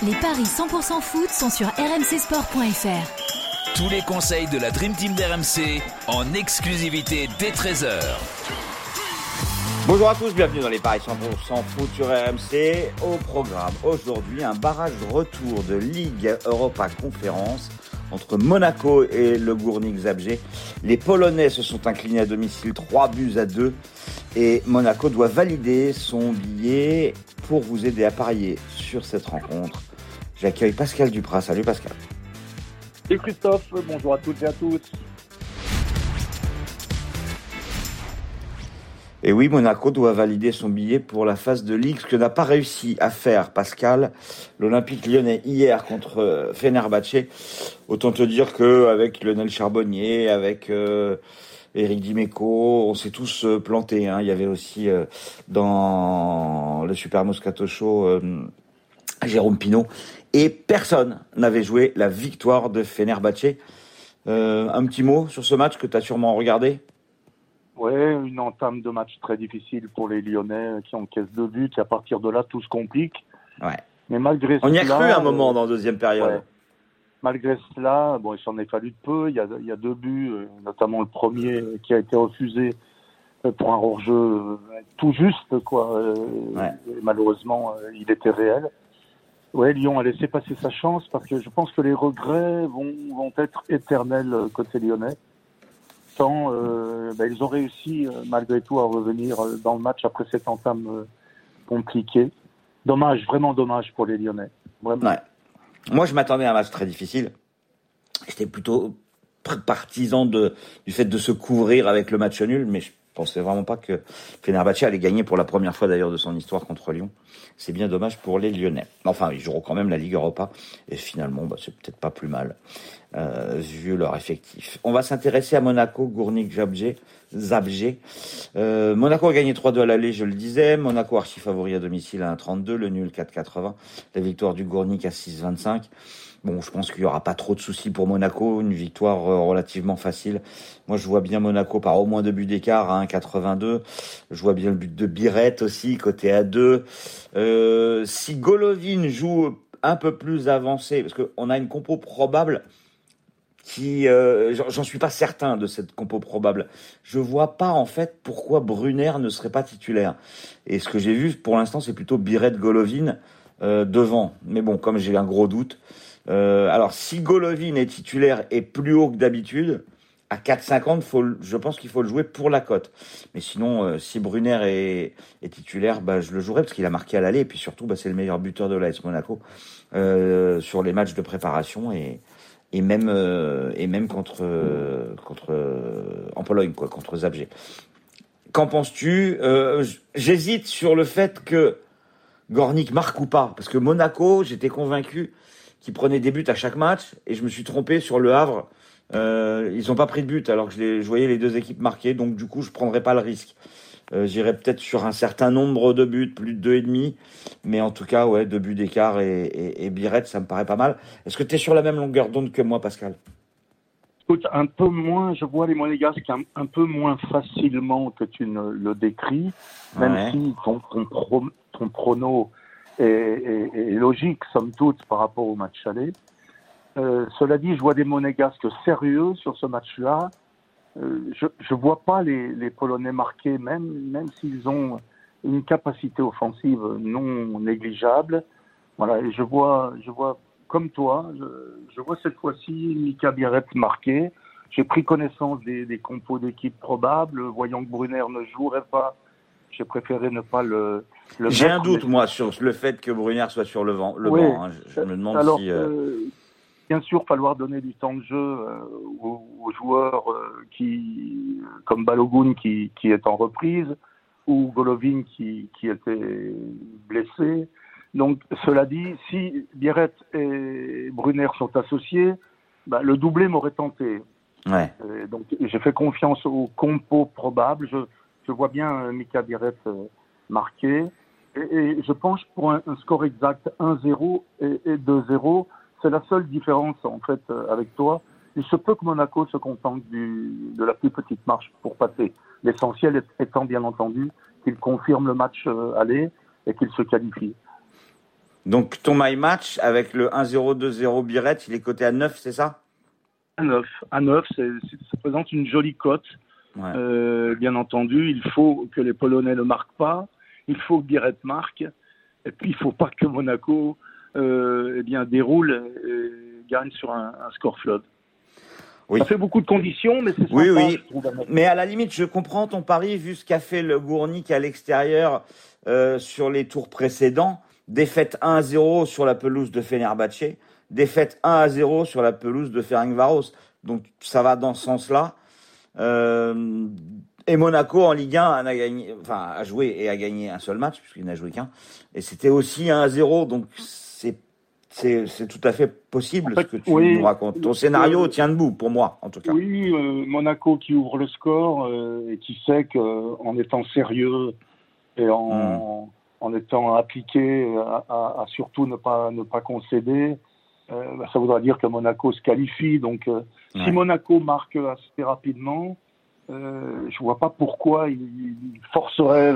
Les paris 100% foot sont sur rmcsport.fr. Tous les conseils de la Dream Team d'RMC en exclusivité dès 13h. Bonjour à tous, bienvenue dans les paris 100% foot sur RMC. Au programme aujourd'hui, un barrage retour de Ligue Europa Conférence entre Monaco et le Górnik Zabrze. Les Polonais se sont inclinés à domicile 3-2 et Monaco doit valider son billet. Pour vous aider à parier sur cette rencontre, j'accueille Pascal Duprat. Salut Pascal. Salut Christophe, bonjour à toutes et à tous. Et oui, Monaco doit valider son billet pour la phase de Ligue, ce que n'a pas réussi à faire, Pascal, l'Olympique Lyonnais hier contre Fenerbahçe. Autant te dire qu'avec Lionel Charbonnier, avec Eric Dimeco, on s'est tous plantés. Il y avait aussi dans le Super Moscato Show Jérôme Pinault. Et personne n'avait joué la victoire de Fenerbahçe. Un petit mot sur ce match que tu as sûrement regardé ? Oui, une entame de match très difficile pour les Lyonnais qui encaissent 2 buts. Et à partir de là, tout se complique. Ouais. Mais malgré on y a cela, cru un moment dans la deuxième période. Ouais. Malgré cela, il s'en est fallu de peu. Il y a 2 buts, notamment le premier qui a été refusé pour un hors-jeu tout juste, quoi. Ouais. Et malheureusement, il était réel. Ouais, Lyon a laissé passer sa chance parce que je pense que les regrets vont être éternels côté lyonnais. Tant ils ont réussi malgré tout à revenir dans le match après cette entame compliquée. Dommage, vraiment dommage pour les Lyonnais. Vraiment. Ouais. Moi, je m'attendais à un match très difficile. J'étais plutôt partisan du fait de se couvrir avec le match nul, mais je pensais vraiment pas que Fenerbahçe allait gagner pour la première fois d'ailleurs de son histoire contre Lyon. C'est bien dommage pour les Lyonnais. Enfin, ils joueront quand même la Ligue Europa et finalement, c'est peut-être pas plus mal vu leur effectif. On va s'intéresser à Monaco, Górnik Zabrze. Monaco a gagné 3-2 à l'aller, je le disais. Monaco archi favori à domicile à 1,32, le nul 4,80, la victoire du Górnik à 6,25. Bon, je pense qu'il y aura pas trop de soucis pour Monaco, une victoire relativement facile. Moi, je vois bien Monaco par au moins 2 buts d'écart à 1,82. Je vois bien le but de Biret aussi, côté à 2. Si Golovin joue un peu plus avancé, parce qu'on a une compo probable qui, j'en suis pas certain de cette compo probable. Je vois pas en fait pourquoi Brunner ne serait pas titulaire. Et ce que j'ai vu pour l'instant, c'est plutôt Biret Golovin devant. Mais bon, comme j'ai un gros doute. Alors, si Golovin est titulaire et plus haut que d'habitude, à 4,50, je pense qu'il faut le jouer pour la cote. Mais sinon, si Brunner est titulaire, je le jouerai parce qu'il a marqué à l'aller. Et puis surtout, c'est le meilleur buteur de l'AS Monaco sur les matchs de préparation et même contre en Pologne, quoi, contre Zabrze. Qu'en penses-tu ? J'hésite sur le fait que Górnik marque ou pas, parce que Monaco, j'étais convaincu qu'ils prenaient des buts à chaque match, et je me suis trompé sur Le Havre. Ils n'ont pas pris de but, alors que je voyais les deux équipes marquer, donc du coup, je ne prendrais pas le risque. J'irais peut-être sur un certain nombre de buts, plus de 2,5, mais en tout cas, 2 buts d'écart et Biret, ça me paraît pas mal. Est-ce que tu es sur la même longueur d'onde que moi, Pascal ? Écoute, un peu moins, je vois les Monégasques un peu moins facilement que tu ne le décris, même si ton prono est logique, somme toute, par rapport au match aller. Cela dit, je vois des Monégasques sérieux sur ce match-là. Je vois pas les Polonais marquer, même s'ils ont une capacité offensive non négligeable. Voilà, et je vois comme toi, je vois cette fois-ci Mika Biret marquer. J'ai pris connaissance des compos d'équipe probables, voyant que Brunner ne jouerait pas. J'ai préféré ne pas le J'ai un doute, moi, sur le fait que Brunner soit sur le banc. Je me demande alors, si... Bien sûr, falloir donner du temps de jeu aux joueurs comme Balogun qui est en reprise, ou Golovin qui était blessé. Donc, cela dit, si Biret et Brunner sont associés, le doublé m'aurait tenté. Ouais. Donc, j'ai fait confiance au compo probable. Je vois bien Mika Biret marquer. Et je penche pour un score exact 1-0 et 2-0. C'est la seule différence, en fait, avec toi. Il se peut que Monaco se contente de la plus petite marche pour passer. L'essentiel étant, bien entendu, qu'il confirme le match aller et qu'il se qualifie. Donc ton my match avec le 1-0, 2-0 Biret, il est coté à 9, c'est ça? À 9, ça présente une jolie cote. Ouais. Bien entendu, il faut que les Polonais ne marquent pas, il faut que Biret marque, et puis il ne faut pas que Monaco déroule et gagne sur un score flood. Oui. Ça fait beaucoup de conditions, mais c'est sympa, oui. je trouve. Mais à la limite, je comprends ton pari vu ce qu'a fait le Gournik à l'extérieur sur les tours précédents. Défaite 1-0 sur la pelouse de Fenerbahçe, défaite 1-0 sur la pelouse de Ferencváros. Donc ça va dans ce sens-là. Et Monaco en Ligue 1 a joué et a gagné un seul match puisqu'il n'a joué qu'un. Et c'était aussi 1-0, donc c'est tout à fait possible, en fait, ce que tu nous racontes. Ton scénario tient debout pour moi, en tout cas. Oui, Monaco qui ouvre le score et qui sait qu'en étant sérieux et en étant appliqué à surtout ne pas concéder, ça voudra dire que Monaco se qualifie. Donc, si Monaco marque assez rapidement, je vois pas pourquoi il forcerait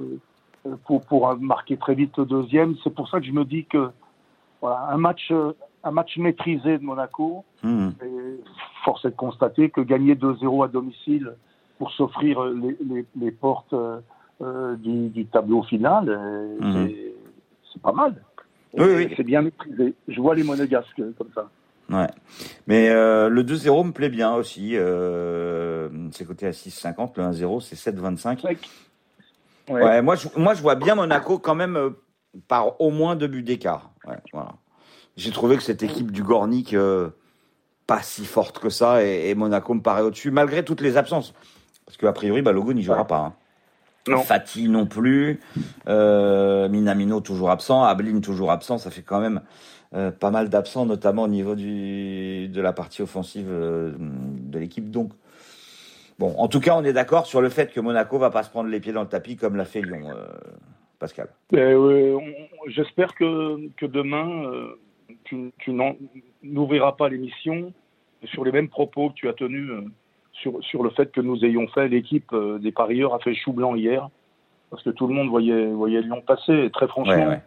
pour marquer très vite le deuxième. C'est pour ça que je me dis que voilà, un match maîtrisé de Monaco, et force est de constater que gagner 2-0 à domicile pour s'offrir les portes du tableau final, c'est pas mal. Oui. C'est bien maîtrisé. Je vois les Monégasques comme ça. Ouais. Mais le 2-0 me plaît bien aussi. C'est coté à 6,50. Le 1-0, c'est 7,25. Ouais, moi, je vois bien Monaco quand même par au moins 2 buts d'écart. Ouais, voilà. J'ai trouvé que cette équipe du Gornik pas si forte que ça et Monaco me paraît au-dessus malgré toutes les absences. Parce qu'a priori, Balogun n'y jouera pas. Hein. Non. Fati non plus. Minamino toujours absent. Ablin toujours absent. Ça fait quand même pas mal d'absents, notamment au niveau de la partie offensive de l'équipe. Donc, bon, en tout cas, on est d'accord sur le fait que Monaco va pas se prendre les pieds dans le tapis comme l'a fait Lyon, Pascal. J'espère que demain, tu n'ouvriras pas l'émission sur les mêmes propos que tu as tenus sur le fait que nous ayons fait, l'équipe des parieurs a fait chou blanc hier, parce que tout le monde voyait Lyon passer. Et très franchement,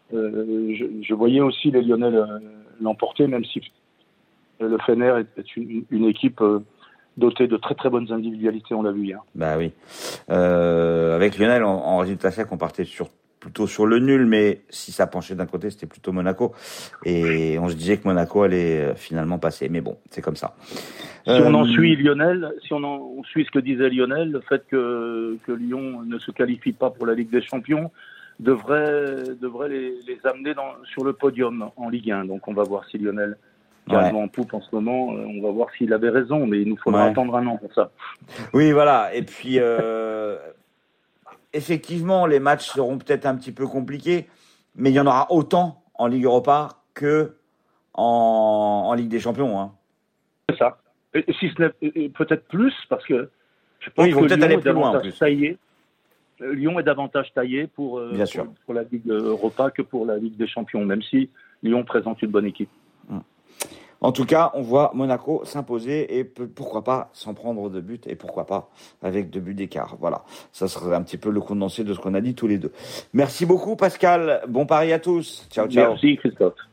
je voyais aussi les Lyonnais l'emporter, même si le Fener est une équipe dotée de très très bonnes individualités, on l'a vu hier. Bah oui. Avec Lionel, en résultat sec, on partait plutôt sur le nul, mais si ça penchait d'un côté, c'était plutôt Monaco. Et on se disait que Monaco allait finalement passer. Mais bon, c'est comme ça. Si on en suit Lionel, si on suit ce que disait Lionel, le fait que Lyon ne se qualifie pas pour la Ligue des Champions devrait les amener sur le podium en Ligue 1. Donc on va voir si Lionel est en poupe en ce moment. On va voir s'il avait raison, mais il nous faudra attendre un an pour ça. Oui, voilà. Et puis, effectivement, les matchs seront peut-être un petit peu compliqués, mais il y en aura autant en Ligue Europa que en Ligue des Champions. Hein. C'est ça. Et si ce n'est peut-être plus, parce que je pense ils vont que peut-être Lyon aller est plus loin en davantage plus. taillé. Lyon est davantage taillé pour la Ligue Europa que pour la Ligue des Champions, même si Lyon présente une bonne équipe. En tout cas, on voit Monaco s'imposer et pourquoi pas s'en prendre 2 buts et pourquoi pas avec 2 buts d'écart. Voilà, ça serait un petit peu le condensé de ce qu'on a dit tous les deux. Merci beaucoup Pascal, bon pari à tous. Ciao, ciao. Merci Christophe.